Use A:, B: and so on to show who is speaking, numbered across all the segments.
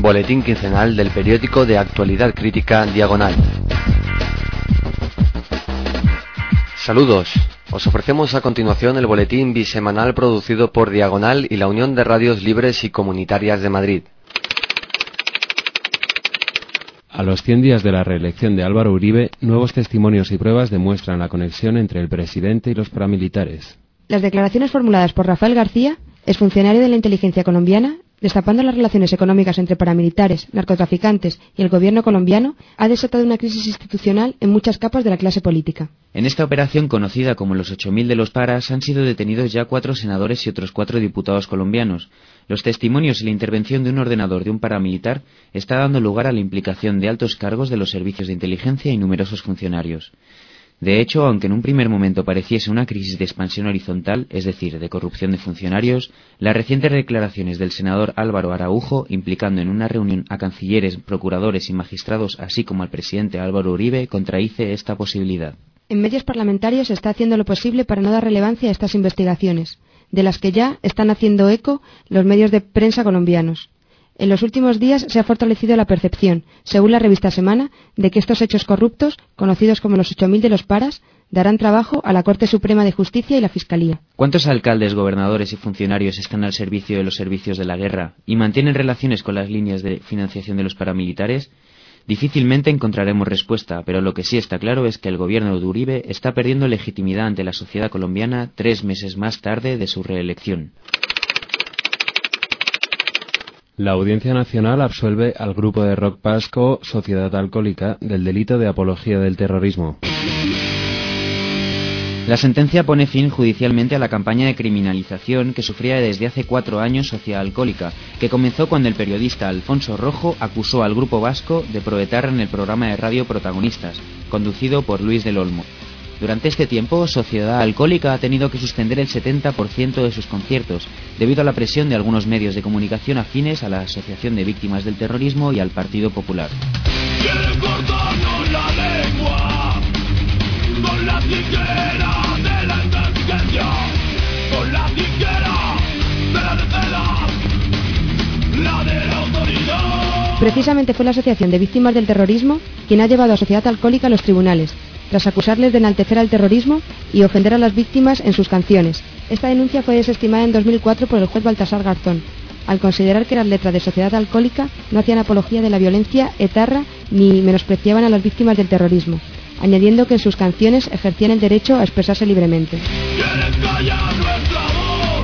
A: boletín quincenal del periódico de actualidad crítica Diagonal. Saludos, os ofrecemos a continuación el boletín bisemanal producido por Diagonal y la Unión de Radios Libres y Comunitarias de Madrid.
B: A los 100 días de la reelección de Álvaro Uribe, nuevos testimonios y pruebas demuestran la conexión entre el presidente y los paramilitares.
C: Las declaraciones formuladas por Rafael García, exfuncionario de la inteligencia colombiana, destapando las relaciones económicas entre paramilitares, narcotraficantes y el gobierno colombiano, ha desatado una crisis institucional en muchas capas de la clase política.
D: En esta operación, conocida como los 8.000 de los Paras, han sido detenidos ya 4 senadores y otros 4 diputados colombianos. Los testimonios y la intervención de un ordenador de un paramilitar está dando lugar a la implicación de altos cargos de los servicios de inteligencia y numerosos funcionarios. De hecho, aunque en un primer momento pareciese una crisis de expansión horizontal, es decir, de corrupción de funcionarios, las recientes declaraciones del senador Álvaro Araujo, implicando en una reunión a cancilleres, procuradores y magistrados, así como al presidente Álvaro Uribe, contradice esta posibilidad.
C: En medios parlamentarios se está haciendo lo posible para no dar relevancia a estas investigaciones, de las que ya están haciendo eco los medios de prensa colombianos. En los últimos días se ha fortalecido la percepción, según la revista Semana, de que estos hechos corruptos, conocidos como los 8.000 de los Paras, darán trabajo a la Corte Suprema de Justicia y la Fiscalía.
D: ¿Cuántos alcaldes, gobernadores y funcionarios están al servicio de los servicios de la guerra y mantienen relaciones con las líneas de financiación de los paramilitares? Difícilmente encontraremos respuesta, pero lo que sí está claro es que el gobierno de Uribe está perdiendo legitimidad ante la sociedad colombiana 3 meses más tarde de su reelección.
B: La Audiencia Nacional absuelve al grupo de rock vasco Sociedad Alcohólica del delito de apología del terrorismo.
D: La sentencia pone fin judicialmente a la campaña de criminalización que sufría desde hace 4 años Sociedad Alcohólica, que comenzó cuando el periodista Alfonso Rojo acusó al grupo vasco de proetarra en el programa de radio Protagonistas, conducido por Luis del Olmo. Durante este tiempo, Sociedad Alcohólica ha tenido que suspender el 70% de sus conciertos, debido a la presión de algunos medios de comunicación afines a la Asociación de Víctimas del Terrorismo y al Partido Popular.
E: Quieren cortarnos la lengua con la tijera de la inteligencia, con la tijera de la recela, la de la autoridad.
C: Precisamente fue la Asociación de Víctimas del Terrorismo quien ha llevado a Sociedad Alcohólica a los tribunales, tras acusarles de enaltecer al terrorismo y ofender a las víctimas en sus canciones. Esta denuncia fue desestimada en 2004 por el juez Baltasar Garzón, al considerar que las letras de Sociedad Alcohólica no hacían apología de la violencia etarra ni menospreciaban a las víctimas del terrorismo, añadiendo que en sus canciones ejercían el derecho a expresarse libremente.
E: Quieren callar nuestra voz,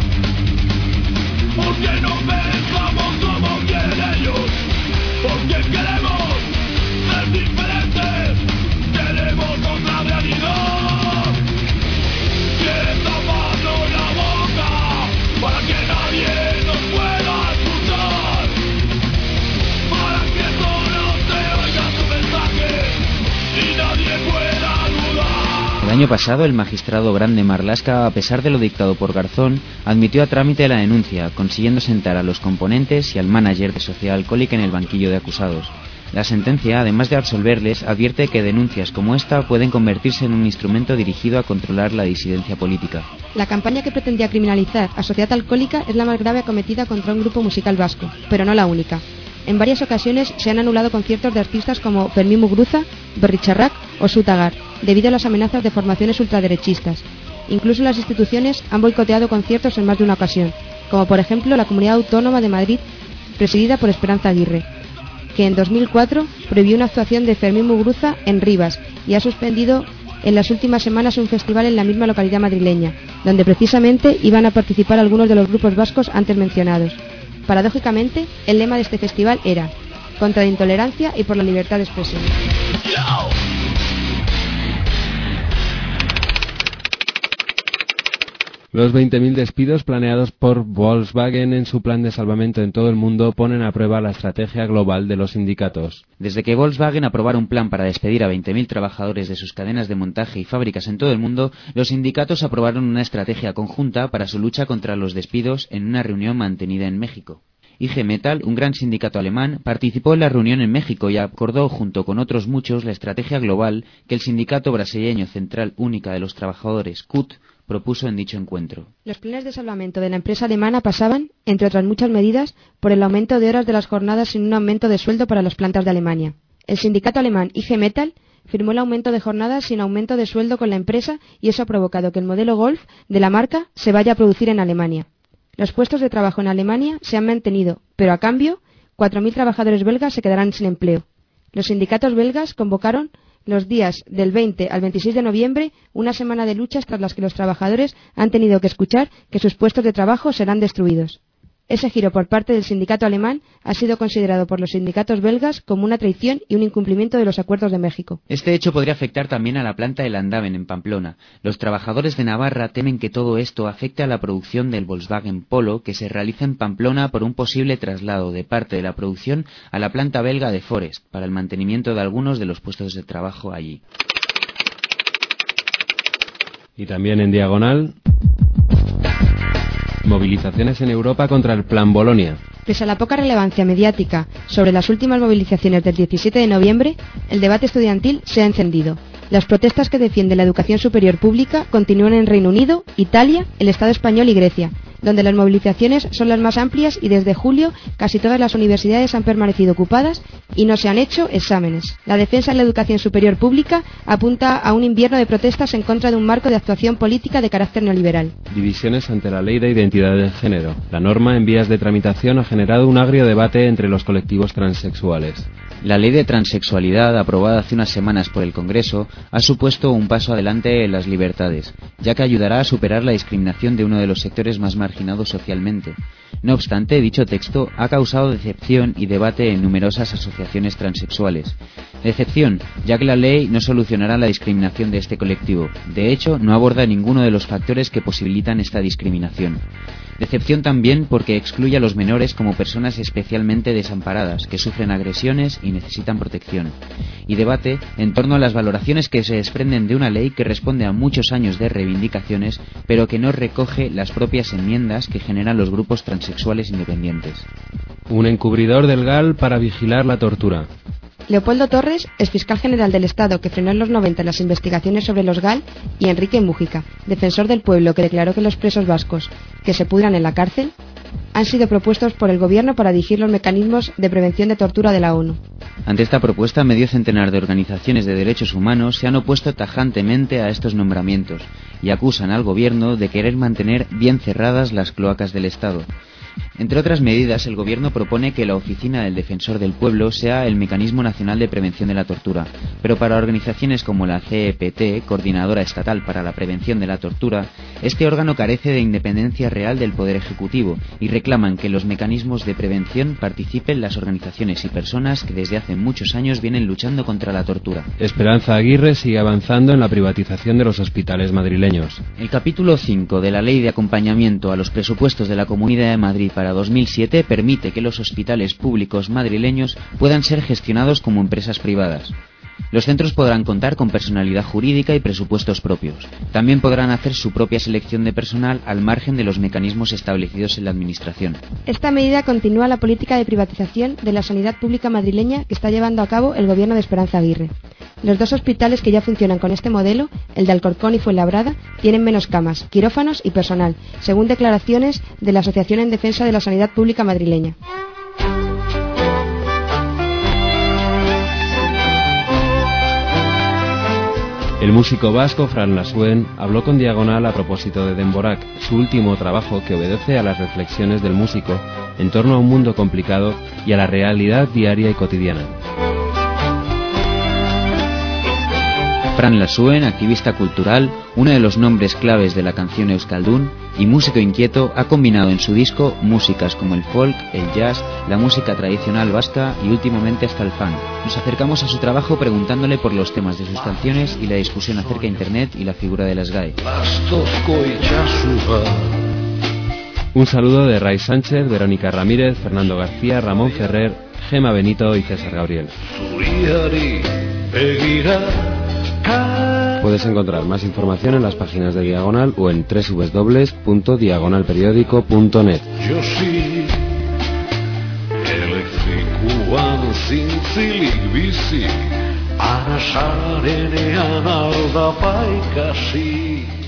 E: porque no pensamos como quieren ellos, porque queremos ser diferentes, queremos otra realidad. Quieren taparnos la boca para que nadie nos pueda escuchar, para que solo se oiga su mensaje y nadie pueda dudar.
D: El año pasado, el magistrado Grande Marlaska, a pesar de lo dictado por Garzón, admitió a trámite la denuncia, consiguiendo sentar a los componentes y al manager de Sociedad Alcohólica en el banquillo de acusados. La sentencia, además de absolverles, advierte que denuncias como esta pueden convertirse en un instrumento dirigido a controlar la disidencia política.
C: La campaña que pretendía criminalizar a Sociedad Alcohólica es la más grave acometida contra un grupo musical vasco, pero no la única. En varias ocasiones se han anulado conciertos de artistas como Fermín Muguruza, Berritxarrak o Sutagar, debido a las amenazas de formaciones ultraderechistas. Incluso las instituciones han boicoteado conciertos en más de una ocasión, como por ejemplo la Comunidad Autónoma de Madrid, presidida por Esperanza Aguirre, que en 2004 prohibió una actuación de Fermín Muguruza en Rivas y ha suspendido en las últimas semanas un festival en la misma localidad madrileña, donde precisamente iban a participar algunos de los grupos vascos antes mencionados. Paradójicamente, el lema de este festival era contra la intolerancia y por la libertad de expresión.
B: Los 20.000 despidos planeados por Volkswagen en su plan de salvamento en todo el mundo ponen a prueba la estrategia global de los sindicatos.
D: Desde que Volkswagen aprobara un plan para despedir a 20.000 trabajadores de sus cadenas de montaje y fábricas en todo el mundo, los sindicatos aprobaron una estrategia conjunta para su lucha contra los despidos en una reunión mantenida en México. IG Metall, un gran sindicato alemán, participó en la reunión en México y acordó junto con otros muchos la estrategia global que el sindicato brasileño Central Única de los Trabajadores, CUT, propuso en dicho encuentro.
C: Los planes de salvamento de la empresa alemana pasaban, entre otras muchas medidas, por el aumento de horas de las jornadas sin un aumento de sueldo para las plantas de Alemania. El sindicato alemán IG Metall firmó el aumento de jornadas sin aumento de sueldo con la empresa y eso ha provocado que el modelo Golf de la marca se vaya a producir en Alemania. Los puestos de trabajo en Alemania se han mantenido, pero a cambio, 4.000 trabajadores belgas se quedarán sin empleo. Los sindicatos belgas convocaron los días del 20 al 26 de noviembre una semana de luchas tras las que los trabajadores han tenido que escuchar que sus puestos de trabajo serán destruidos. Ese giro por parte del sindicato alemán ha sido considerado por los sindicatos belgas como una traición y un incumplimiento de los acuerdos de México.
D: Este hecho podría afectar también a la planta de Landaven en Pamplona. Los trabajadores de Navarra temen que todo esto afecte a la producción del Volkswagen Polo que se realiza en Pamplona por un posible traslado de parte de la producción a la planta belga de Forest para el mantenimiento de algunos de los puestos de trabajo allí.
B: Y también en diagonal, movilizaciones en Europa contra el Plan Bolonia.
C: Pese a la poca relevancia mediática sobre las últimas movilizaciones del 17 de noviembre, el debate estudiantil se ha encendido. Las protestas que defienden la educación superior pública continúan en Reino Unido, Italia, el Estado español y Grecia, donde las movilizaciones son las más amplias y desde julio casi todas las universidades han permanecido ocupadas y no se han hecho exámenes. La defensa de la educación superior pública apunta a un invierno de protestas en contra de un marco de actuación política de carácter neoliberal.
B: Divisiones ante la Ley de Identidad de Género. La norma en vías de tramitación ha generado un agrio debate entre los colectivos transexuales.
D: La ley de transexualidad, aprobada hace unas semanas por el Congreso, ha supuesto un paso adelante en las libertades, ya que ayudará a superar la discriminación de uno de los sectores más marginados socialmente. No obstante, dicho texto ha causado decepción y debate en numerosas asociaciones transexuales. Decepción, ya que la ley no solucionará la discriminación de este colectivo. De hecho, no aborda ninguno de los factores que posibilitan esta discriminación. Decepción también porque excluye a los menores como personas especialmente desamparadas, que sufren agresiones y necesitan protección. Y debate en torno a las valoraciones que se desprenden de una ley que responde a muchos años de reivindicaciones, pero que no recoge las propias enmiendas que generan los grupos transexuales independientes.
B: Un encubridor del GAL para vigilar la tortura.
C: Leopoldo Torres, exfiscal general del Estado que frenó en los 90 las investigaciones sobre los GAL, y Enrique Mújica, defensor del pueblo que declaró que los presos vascos que se pudran en la cárcel, han sido propuestos por el Gobierno para dirigir los mecanismos de prevención de tortura de la ONU.
D: Ante esta propuesta, medio centenar de organizaciones de derechos humanos se han opuesto tajantemente a estos nombramientos y acusan al Gobierno de querer mantener bien cerradas las cloacas del Estado. Entre otras medidas, el Gobierno propone que la Oficina del Defensor del Pueblo sea el Mecanismo Nacional de Prevención de la Tortura, pero para organizaciones como la CEPT, Coordinadora Estatal para la Prevención de la Tortura, este órgano carece de independencia real del Poder Ejecutivo y reclaman que en los mecanismos de prevención participen las organizaciones y personas que desde hace muchos años vienen luchando contra la tortura.
B: Esperanza Aguirre sigue avanzando en la privatización de los hospitales madrileños.
D: El capítulo 5 de la Ley de Acompañamiento a los Presupuestos de la Comunidad de Madrid para 2007 permite que los hospitales públicos madrileños puedan ser gestionados como empresas privadas. Los centros podrán contar con personalidad jurídica y presupuestos propios. También podrán hacer su propia selección de personal al margen de los mecanismos establecidos en la Administración.
C: Esta medida continúa la política de privatización de la sanidad pública madrileña que está llevando a cabo el Gobierno de Esperanza Aguirre. Los dos hospitales que ya funcionan con este modelo, el de Alcorcón y Fuenlabrada, tienen menos camas, quirófanos y personal, según declaraciones de la Asociación en Defensa de la Sanidad Pública Madrileña.
B: El músico vasco Fran Lasuen habló con Diagonal a propósito de Denborak, su último trabajo que obedece a las reflexiones del músico en torno a un mundo complicado y a la realidad diaria y cotidiana.
D: Fran Lasuen, activista cultural, uno de los nombres claves de la canción euskaldun y músico inquieto, ha combinado en su disco músicas como el folk, el jazz, la música tradicional vasca y últimamente hasta el funk. Nos acercamos a su trabajo preguntándole por los temas de sus canciones y la discusión acerca de Internet y la figura de las GAE.
B: Un saludo de Ray Sánchez, Verónica Ramírez, Fernando García, Ramón Ferrer, Gema Benito y César Gabriel. Puedes encontrar más información en las páginas de Diagonal o en www.diagonalperiódico.net.
E: Yo sí, elektrikuan zintzilik bizi, arasarenean aldapaikasi.